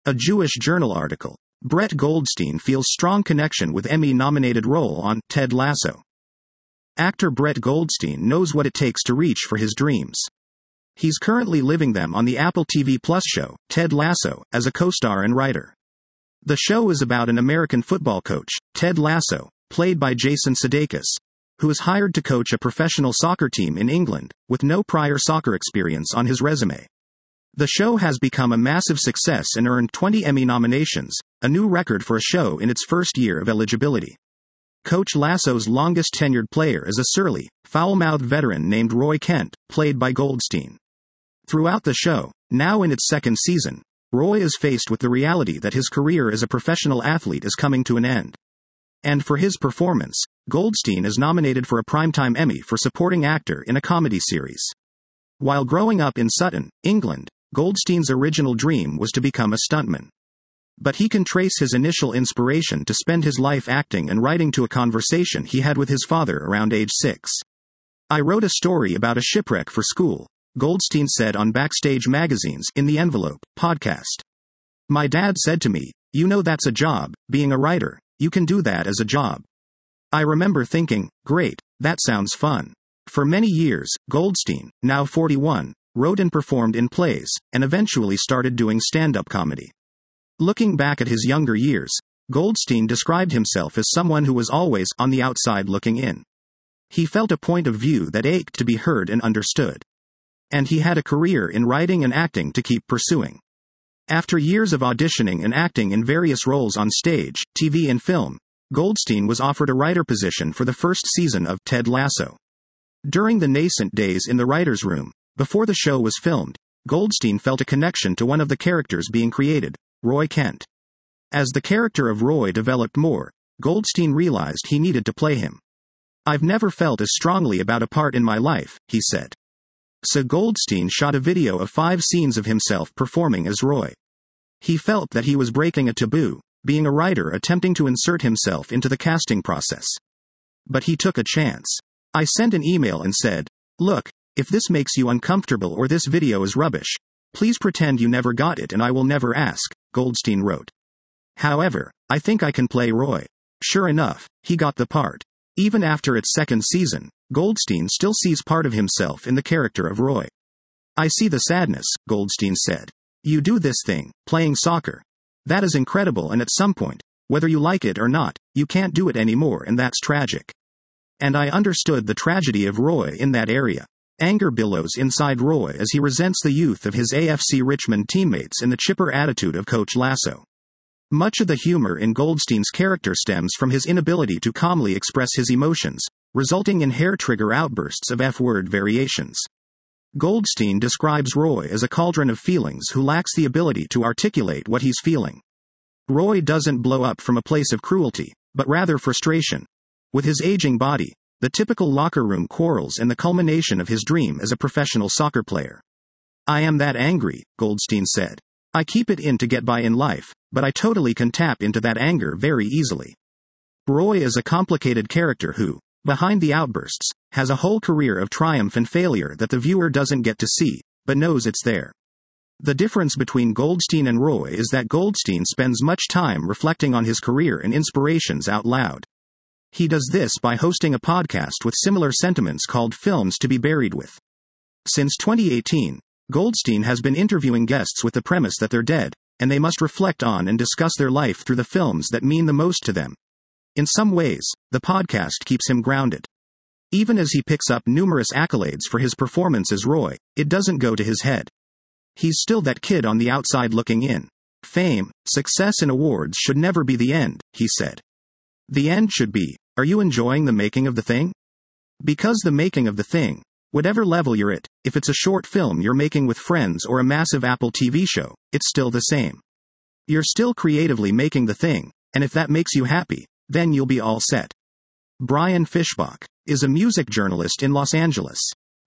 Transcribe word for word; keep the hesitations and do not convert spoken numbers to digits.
A Jewish Journal article. Brett Goldstein feels strong connection with Emmy-nominated role on Ted Lasso. Actor Brett Goldstein knows what it takes to reach for his dreams. He's currently living them on the Apple T V Plus show, Ted Lasso, as a co-star and writer. The show is about an American football coach, Ted Lasso, played by Jason Sudeikis, who is hired to coach a professional soccer team in England, with no prior soccer experience on his resume. The show has become a massive success and earned twenty Emmy nominations, a new record for a show in its first year of eligibility. Coach Lasso's longest-tenured player is a surly, foul-mouthed veteran named Roy Kent, played by Goldstein. Throughout the show, now in its second season, Roy is faced with the reality that his career as a professional athlete is coming to an end. And for his performance, Goldstein is nominated for a Primetime Emmy for supporting actor in a comedy series. While growing up in Sutton, England, Goldstein's original dream was to become a stuntman. But he can trace his initial inspiration to spend his life acting and writing to a conversation he had with his father around age six. "I wrote a story about a shipwreck for school," Goldstein said on Backstage Magazine's In the Envelope podcast. "My dad said to me, 'You know that's a job, being a writer, you can do that as a job.' I remember thinking, great, that sounds fun." For many years, Goldstein, now forty-one, wrote and performed in plays, and eventually started doing stand-up comedy. Looking back at his younger years, Goldstein described himself as someone who was always on the outside looking in. He felt a point of view that ached to be heard and understood. And he had a career in writing and acting to keep pursuing. After years of auditioning and acting in various roles on stage, T V and film, Goldstein was offered a writer position for the first season of Ted Lasso. During the nascent days in the writer's room, before the show was filmed, Goldstein felt a connection to one of the characters being created, Roy Kent. As the character of Roy developed more, Goldstein realized he needed to play him. "I've never felt as strongly about a part in my life," he said. So Goldstein shot a video of five scenes of himself performing as Roy. He felt that he was breaking a taboo, being a writer attempting to insert himself into the casting process. But he took a chance. "I sent an email and said, 'Look, if this makes you uncomfortable or this video is rubbish, please pretend you never got it and I will never ask,'" Goldstein wrote. "However, I think I can play Roy." Sure enough, he got the part. Even after its second season, Goldstein still sees part of himself in the character of Roy. "I see the sadness," Goldstein said. "You do this thing, playing soccer. That is incredible, and at some point, whether you like it or not, you can't do it anymore, and that's tragic. And I understood the tragedy of Roy in that area. Anger billows inside Roy as he resents the youth of his A F C Richmond teammates and the chipper attitude of Coach Lasso. Much of the humor in Goldstein's character stems from his inability to calmly express his emotions, resulting in hair-trigger outbursts of F-word variations. Goldstein describes Roy as a cauldron of feelings who lacks the ability to articulate what he's feeling. Roy doesn't blow up from a place of cruelty, but rather frustration. With his aging body, the typical locker room quarrels, and the culmination of his dream as a professional soccer player. "I am that angry," Goldstein said. "I keep it in to get by in life, but I totally can tap into that anger very easily." Roy is a complicated character who, behind the outbursts, has a whole career of triumph and failure that the viewer doesn't get to see, but knows it's there. The difference between Goldstein and Roy is that Goldstein spends much time reflecting on his career and inspirations out loud. He does this by hosting a podcast with similar sentiments called Films to be Buried With. Since twenty eighteen, Goldstein has been interviewing guests with the premise that they're dead, and they must reflect on and discuss their life through the films that mean the most to them. In some ways, the podcast keeps him grounded. Even as he picks up numerous accolades for his performance as Roy, it doesn't go to his head. He's still that kid on the outside looking in. "Fame, success and awards should never be the end," he said. "The end should be, are you enjoying the making of the thing? Because the making of the thing, whatever level you're at, if it's a short film you're making with friends or a massive Apple T V show, it's still the same. You're still creatively making the thing, and if that makes you happy, then you'll be all set." Brian Fishbach is a music journalist in Los Angeles.